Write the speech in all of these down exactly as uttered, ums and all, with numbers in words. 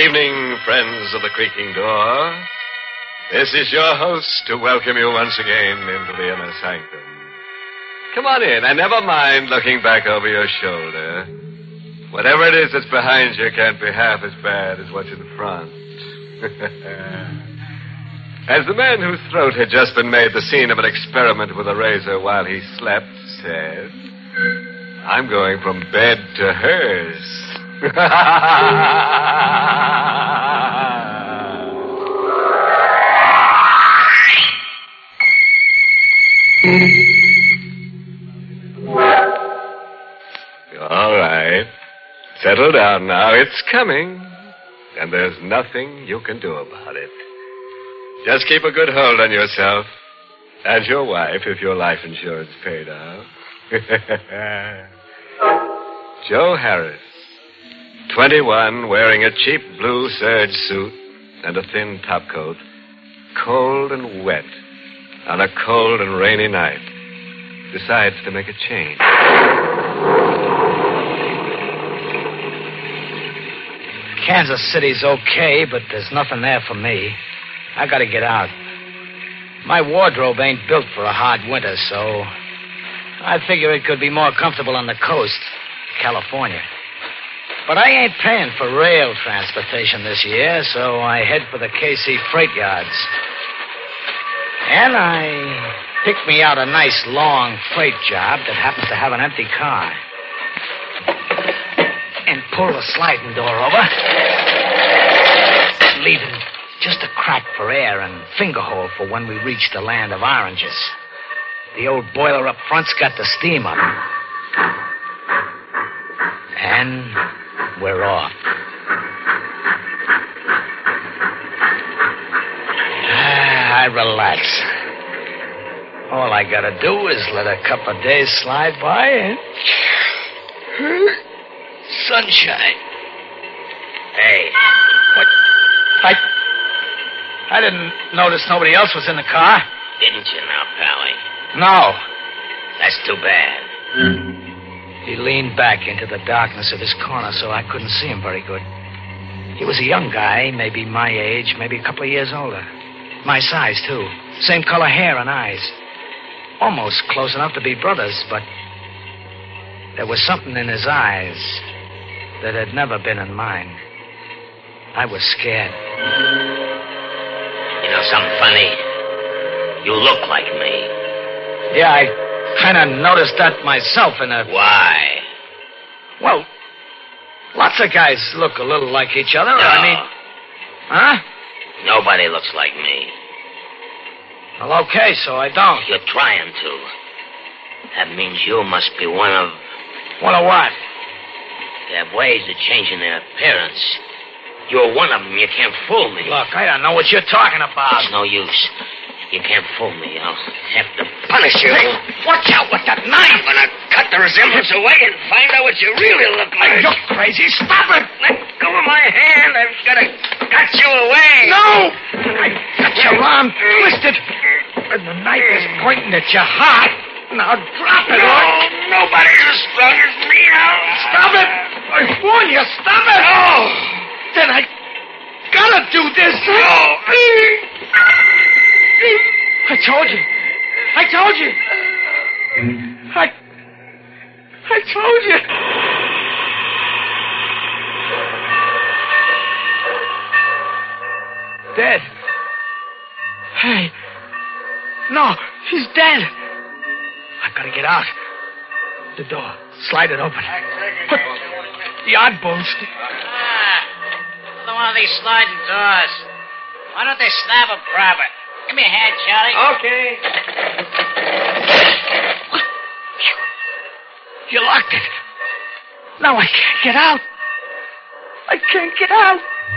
evening, friends of the creaking door. This is your host to welcome you once again into the inner sanctum. Come on in, and never mind looking back over your shoulder. Whatever it is that's behind you can't be half as bad as what's in front. As the man whose throat had just been made the scene of an experiment with a razor while he slept said, I'm going from bed to hers. All right. Settle down now. It's coming. And there's nothing you can do about it. Just keep a good hold on yourself. And your wife, if your life insurance paid out. Joe Harris. twenty-one, wearing a cheap blue serge suit and a thin topcoat. Cold and wet on a cold and rainy night. Decides to make a change. Kansas City's okay, but there's nothing there for me. I gotta get out. My wardrobe ain't built for a hard winter, so I figure it could be more comfortable on the coast, California. But I ain't paying for rail transportation this year, so I head for the K C freight yards. And I pick me out a nice long freight job that happens to have an empty car. And pull the sliding door over, leaving just a crack for air and finger hole for when we reach the land of oranges. The old boiler up front's got the steam up. And we're off. Ah, I relax. All I gotta do is let a couple of days slide by and... sunshine. Hey. What? I... I didn't notice nobody else was in the car. Didn't you now, Pally? No. That's too bad. He leaned back into the darkness of his corner so I couldn't see him very good. He was a young guy, maybe my age, maybe a couple of years older. My size, too. Same color hair and eyes. Almost close enough to be brothers, but there was something in his eyes that had never been in mine. I was scared. You know something funny? You look like me. Yeah, I kind of noticed that myself in a... Why? Well, lots of guys look a little like each other. No. I mean... Huh? Nobody looks like me. Well, okay, so I don't. You're trying to. That means you must be one of... One of what? They have ways of changing their appearance. You're one of them. You can't fool me. Look, I don't know what you're talking about. It's no use. You can't fool me. I'll have to punish you. Hey, watch out with that knife. I'm gonna cut the resemblance away and find out what you really look like. You're crazy. Stop it. Let go of my hand. I've got to cut you away. No! I got your arm twisted. And the knife is pointing at your heart. Now drop it. No, or... nobody's as strong as me. Now. Stop it. I warn you, stop it. No. Then I gotta do this. No. I told you. I told you. I... I told you. Dead. Hey. No, he's dead. I gotta get out. The door. Slide it open. Put the odd bones. Ah, another one of these sliding doors. Why don't they snap them proper? Give me a hand, Charlie. Okay. You locked it. Now I can't get out. I can't get out.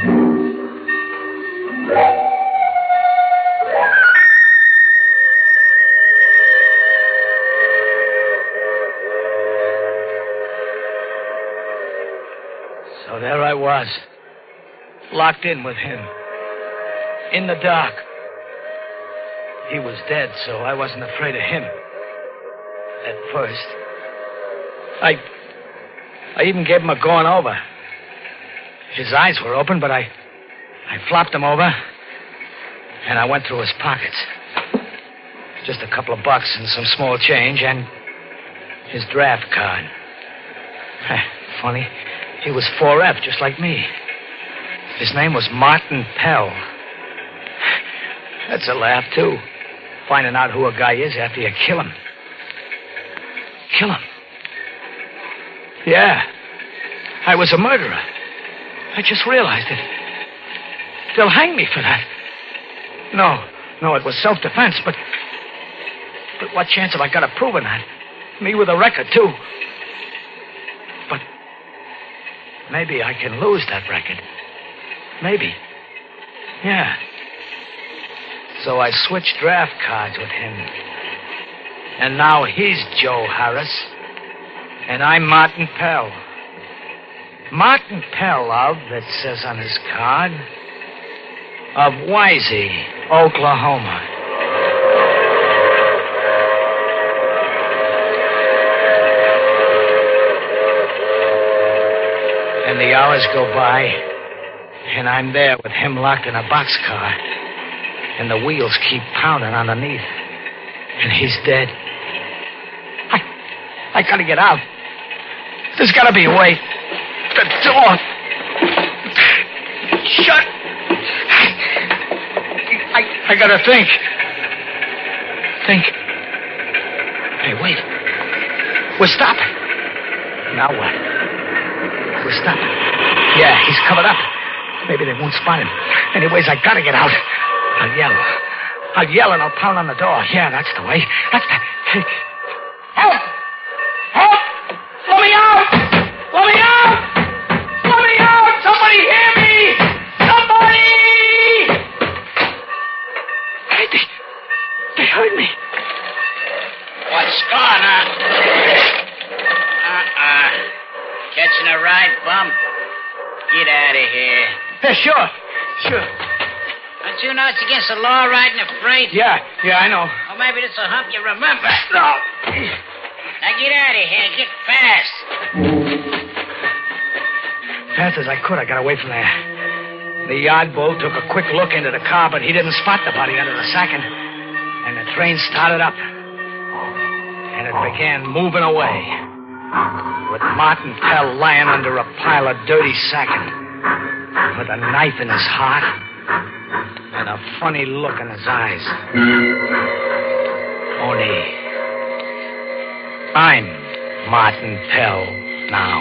So there I was, locked in with him, in the dark. He was dead, so I wasn't afraid of him. At first. I... I even gave him a going over. His eyes were open, but I, I flopped him over, and I went through his pockets. Just a couple of bucks and some small change, and his draft card. Funny, he was four F, just like me. His name was Martin Pell. That's a laugh, too. Finding out who a guy is after you kill him. Kill him? Yeah. I was a murderer. I just realized it. They'll hang me for that. No, no, it was self-defense, but... But what chance have I got of proving that? Me with a record, too. But... Maybe I can lose that record. Maybe. Yeah. So I switched draft cards with him. And now he's Joe Harris. And I'm Martin Pell. Martin Pell of, that says on his card, of Wisey, Oklahoma. And the hours go by, and I'm there with him locked in a boxcar. And the wheels keep pounding underneath. And he's dead. I... I gotta get out. There's gotta be a way. The door. Shut. I... I gotta think. Think. Hey, wait. We're stopping. Now what? We're stopping. Yeah, he's covered up. Maybe they won't spot him. Anyways, I gotta get out. I'll yell. I'll yell and I'll pound on the door. Yeah, that's the way. That's the... Hey. Help! Help! Let me out! Let me out! Let me out! Somebody hear me! Somebody! Hey, they... They heard me. What's gone, huh? Uh-uh. Catching a ride, bum? Get out of here. Yeah, sure. Sure. Don't you know it's against the law riding a freight? Yeah, yeah, I know. Or maybe it's a hump you remember. No. Now get out of here. Get fast. Fast as I could, I got away from there. The yard bull took a quick look into the car, but he didn't spot the body under the sacking. And the train started up. And it began moving away. With Martin Pell lying under a pile of dirty sacking. With a knife in his heart. And a funny look in his eyes. Only... I'm Martin Pell now.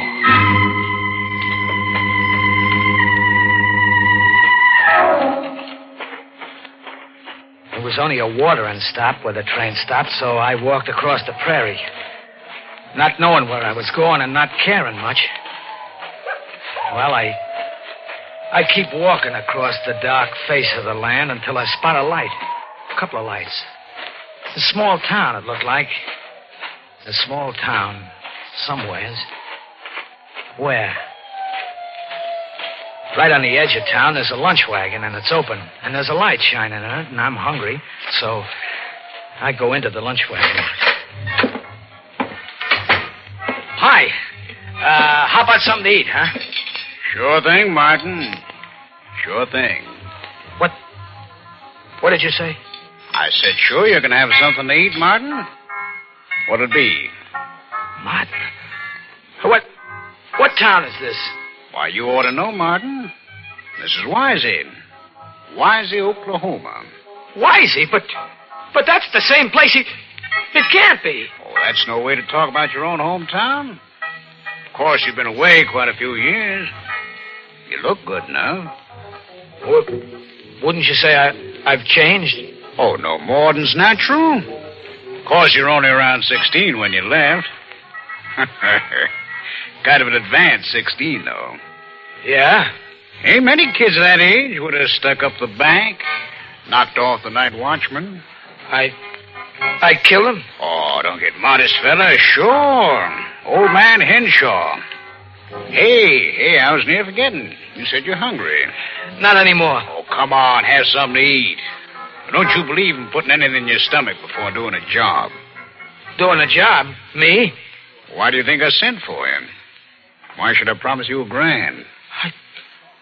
It was only a watering stop where the train stopped, so I walked across the prairie. Not knowing where I was going and not caring much. Well, I... I keep walking across the dark face of the land until I spot a light. A couple of lights. A small town, it looked like. A small town, somewheres. Where? Right on the edge of town, there's a lunch wagon, and it's open. And there's a light shining in it, and I'm hungry. So I go into the lunch wagon. Hi. Uh, how about something to eat, huh? Sure thing, Martin. Sure thing. What? What did you say? I said, sure, you're going to have something to eat, Martin. What'll it be? Martin? What? What town is this? Why, you ought to know, Martin. This is Wisey. Wisey, Oklahoma. Wisey? But, but that's the same place. It, it can't be. Oh, that's no way to talk about your own hometown. Of course, you've been away quite a few years. You look good now. Well, wouldn't you say I, I've changed? Oh, no more than's natural. Of course, you're only around sixteen when you left. Kind of an advanced sixteen, though. Yeah? Ain't many kids that age would have stuck up the bank, knocked off the night watchman. I... I kill him? Oh, don't get modest, fella. Sure. Old man Henshaw. Hey, hey, I was near forgetting. You said you're hungry. Not anymore. Oh, come on, have something to eat. Don't you believe in putting anything in your stomach before doing a job? Doing a job? Me? Why do you think I sent for him? Why should I promise you a grand? I...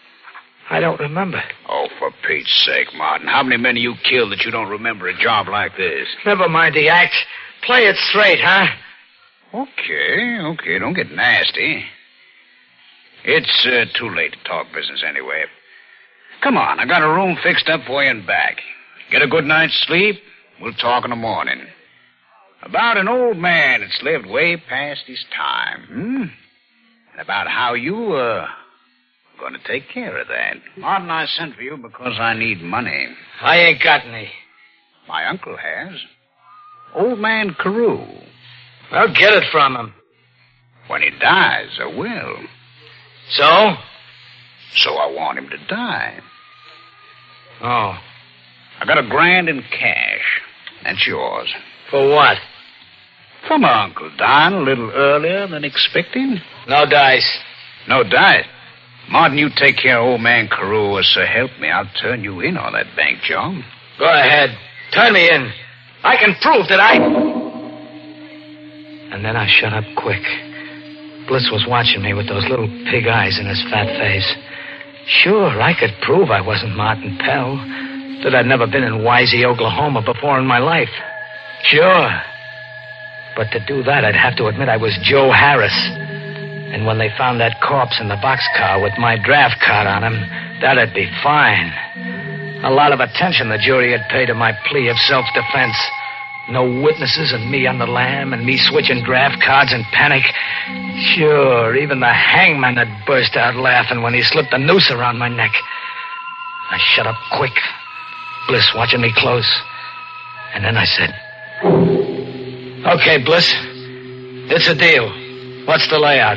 I don't remember. Oh, for Pete's sake, Martin. How many men have you killed that you don't remember a job like this? Never mind the act. Play it straight, huh? Okay, okay. Don't get nasty. It's uh, too late to talk business anyway. Come on. I got a room fixed up for you and back. Get a good night's sleep. We'll talk in the morning. About an old man that's lived way past his time, hmm? And about how you, uh, are going to take care of that. Martin, I sent for you because I need money. I ain't got any. My uncle has. Old man Carew. I'll get it from him. When he dies, I will. So? So I want him to die. Oh. I got a grand in cash. That's yours. For what? For my uncle dying a little earlier than expected. No dice. No dice? Martin, you take care of old man Carew, or so help me, I'll turn you in on that bank job. Go ahead. Turn me in. I can prove that I... And then I shut up quick. Bliss was watching me with those little pig eyes in his fat face. Sure, I could prove I wasn't Martin Pell. That I'd never been in Wisey, Oklahoma before in my life. Sure. But to do that, I'd have to admit I was Joe Harris. And when they found that corpse in the boxcar with my draft card on him, that'd be fine. A lot of attention the jury had paid to my plea of self-defense. No witnesses and me on the lam and me switching draft cards in panic. Sure, even the hangman had burst out laughing when he slipped a noose around my neck. I shut up quick, Bliss watching me close. And then I said, okay, Bliss, it's a deal. What's the layout?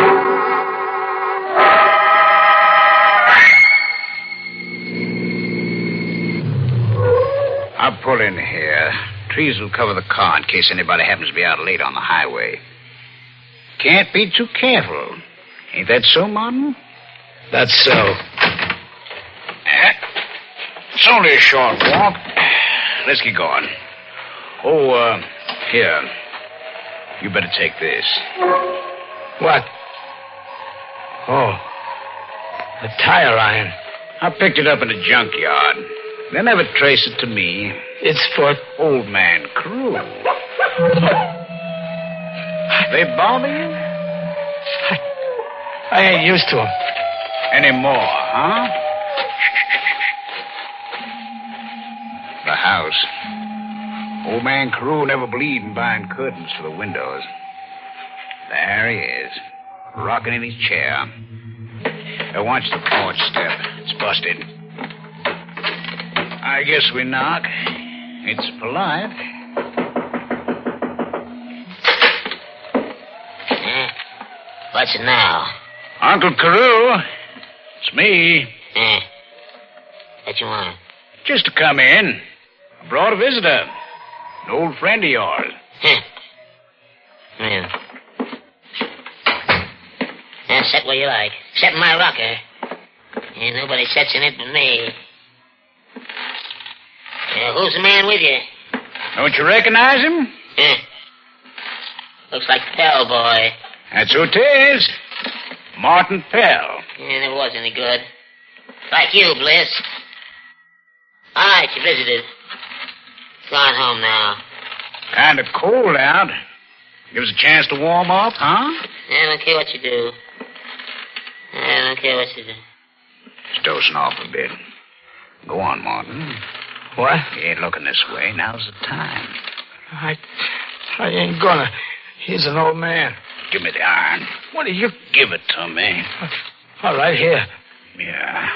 I'll pull in here. Trees will cover the car in case anybody happens to be out late on the highway. Can't be too careful. Ain't that so, Martin? That's so. Eh? It's only a short walk. Let's get going. Oh, uh, here. You better take this. What? Oh. A tire iron. I picked it up in the junkyard. They never trace it to me. It's for... Old man Carew. They bother you? I, I ain't used to them. Any more, huh? The house. Old man Carew never believed in buying curtains for the windows. There he is, rocking in his chair. Now watch the porch step. It's busted. I guess we knock. It's polite. Eh? What's it now? Uncle Carew. It's me. Eh? What you want? Just to come in. I brought a visitor. An old friend of yours. Huh. Yeah. Yeah, sit where you like. Sit in my rocker. And nobody sits in it but me. Uh, who's the man with you? Don't you recognize him? Eh. Looks like Pell boy. That's who it is. Martin Pell. Yeah, never was any good. Like you, Bliss. All right, you visited. Gone home now. Kind of cold out. Give us a chance to warm up, huh? I don't care what you do. I don't care what you do. Just dozing off a bit. Go on, Martin. What? You ain't looking this way. Now's the time. I... I ain't gonna. He's an old man. Give me the iron. What are you... Give it to me. All right, here. Yeah.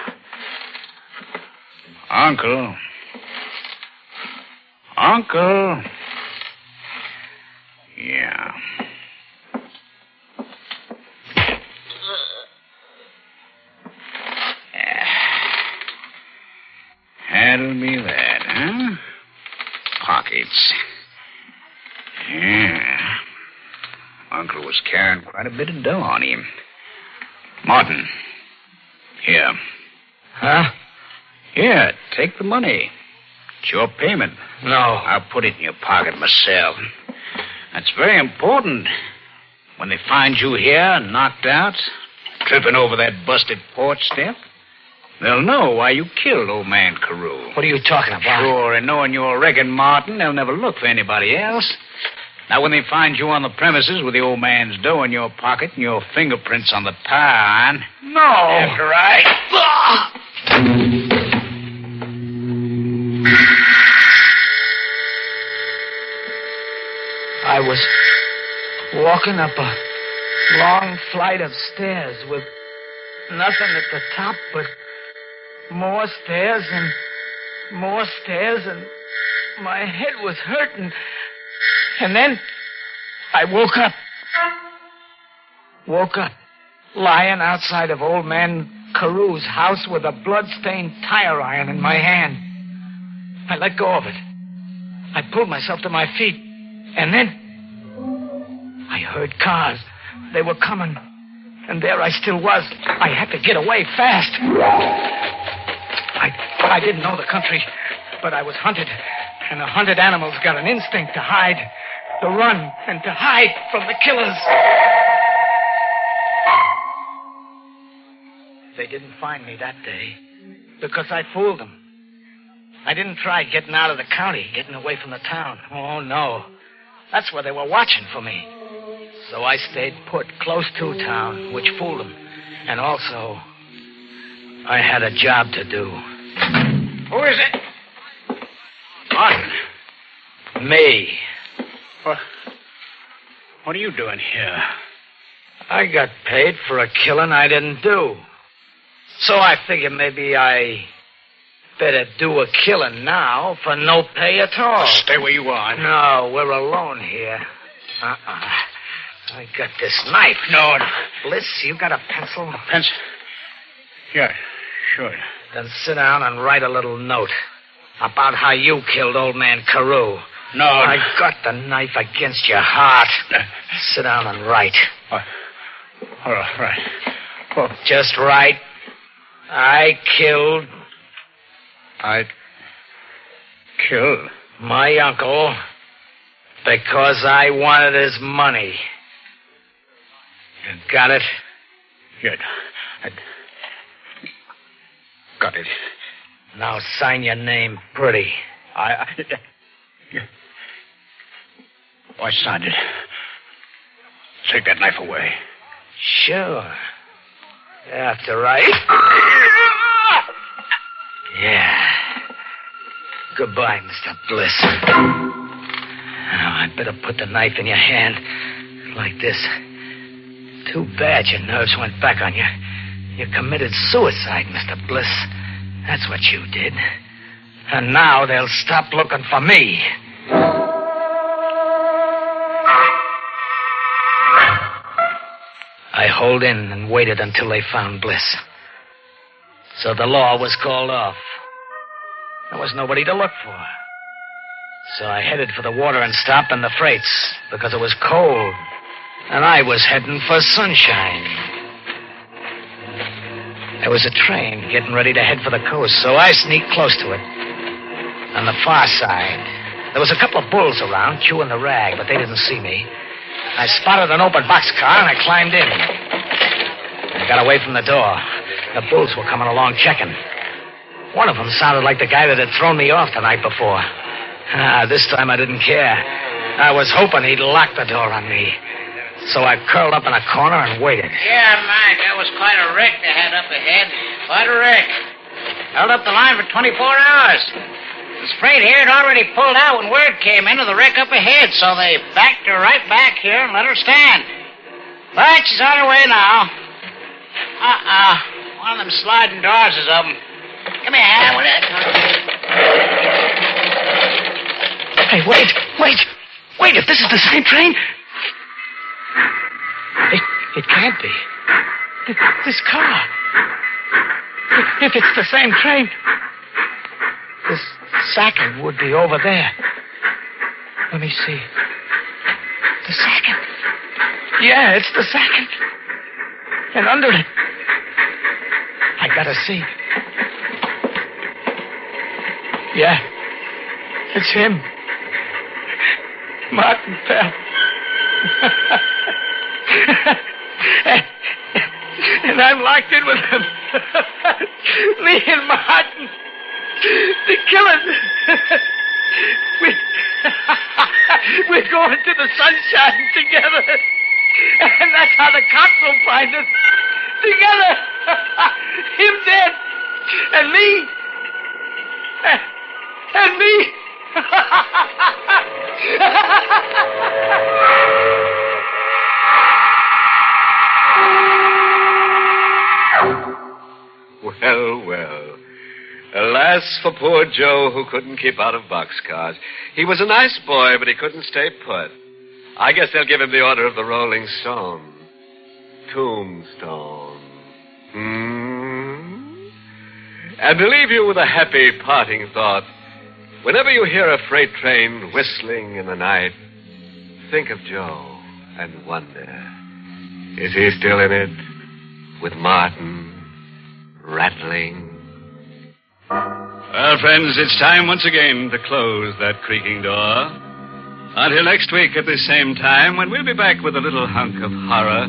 Uncle. Uncle. Yeah. That'll be that, huh? Pockets. Yeah. Uncle was carrying quite a bit of dough on him. Martin. Here. Huh? Here, take the money. It's your payment. No. I'll put it in your pocket myself. That's very important. When they find you here, knocked out, tripping over that busted porch step, They'll know why you killed old man Carew. What are you talking about? Sure, and knowing you're Regan Martin, they'll never look for anybody else. Now, when they find you on the premises with the old man's dough in your pocket and your fingerprints on the tire iron... No! After I... I was walking up a long flight of stairs with nothing at the top but more stairs and more stairs, and my head was hurting. And then I woke up. Woke up lying outside of old man Carew's house with a blood-stained tire iron in my hand. I let go of it. I pulled myself to my feet. And then I heard cars. They were coming. And there I still was. I had to get away fast. I, I didn't know the country, but I was hunted. And the hunted animals got an instinct to hide, to run, and to hide from the killers. They didn't find me that day because I fooled them. I didn't try getting out of the county, getting away from the town. Oh, no. That's where they were watching for me. So I stayed put close to town, which fooled them. And also, I had a job to do. Who is it? Martin. Me. What, what are you doing here? I got paid for a killing I didn't do. So I figured maybe I better do a killing now for no pay at all. Stay where you are. No, we're alone here. Uh-uh. I got this knife. No, no. Bliss, you got a pencil? Pencil? Yeah, sure. Then sit down and write a little note about how you killed old man Carew. No. I got the knife against your heart. Sit down and write. Uh, all right, right. Well, just write. I killed... I killed my uncle because I wanted his money. You got it? Good. I got it. Now sign your name pretty. I... I yeah. Oh, I signed it. Take that knife away. Sure. After right. Yeah. Goodbye, Mister Bliss. Now, I'd better put the knife in your hand like this. Too bad your nerves went back on you. You committed suicide, Mister Bliss. That's what you did. And now they'll stop looking for me. I holed in and waited until they found Bliss. So the law was called off. There was nobody to look for. So I headed for the water and stop and the freights because it was cold. And I was heading for sunshine. There was a train getting ready to head for the coast, so I sneaked close to it. On the far side, there was a couple of bulls around chewing the rag, but they didn't see me. I spotted an open boxcar and I climbed in. I got away from the door. The bulls were coming along checking. One of them sounded like the guy that had thrown me off the night before. Ah, this time I didn't care. I was hoping he'd lock the door on me. So I curled up in a corner and waited. Yeah, Mike, that was quite a wreck they had up ahead. Quite a wreck. Held up the line for twenty-four hours. The freight here had already pulled out when word came in of the wreck up ahead, so they backed her right back here and let her stand. But she's on her way now. Uh-uh. One of them sliding doors is open. Give me a hand with it. Hey, wait, wait. Wait, if this is the same train... It, it can't be. Th- This car. If, if it's the same train, this second would be over there. Let me see. The second. Yeah, it's the second. And under it, I gotta see. Yeah, it's him. Martin Pell. And I'm locked in with him. Me and Martin, the killers. we, we're going to the sunshine together. And that's how the cops will find us. Together. Him dead. And me. And me. Well, well. Alas for poor Joe, who couldn't keep out of boxcars. He was a nice boy, but he couldn't stay put. I guess they'll give him the Order of the Rolling Stone. Tombstone. Hmm? And to leave you with a happy parting thought, whenever you hear a freight train whistling in the night, think of Joe and wonder, is he still in it with Martin rattling? Well, friends, it's time once again to close that creaking door. Until next week at the same time, when we'll be back with a little hunk of horror.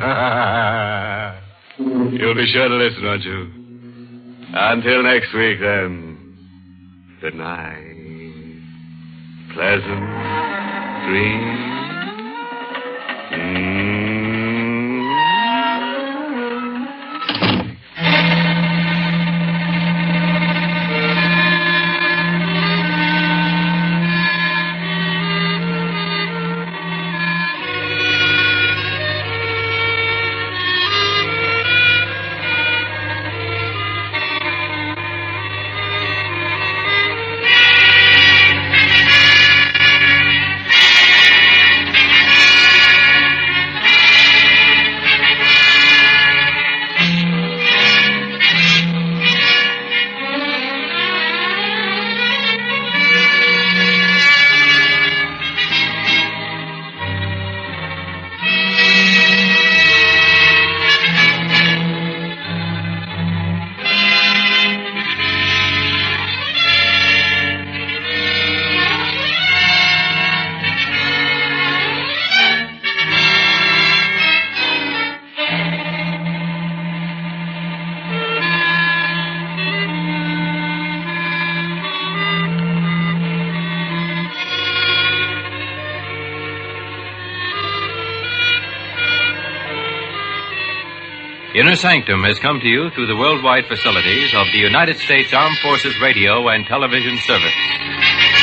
You'll be sure to listen, won't you? Until next week, then. Good night. Pleasant dreams. Mm. Inner Sanctum has come to you through the worldwide facilities of the United States Armed Forces Radio and Television Service.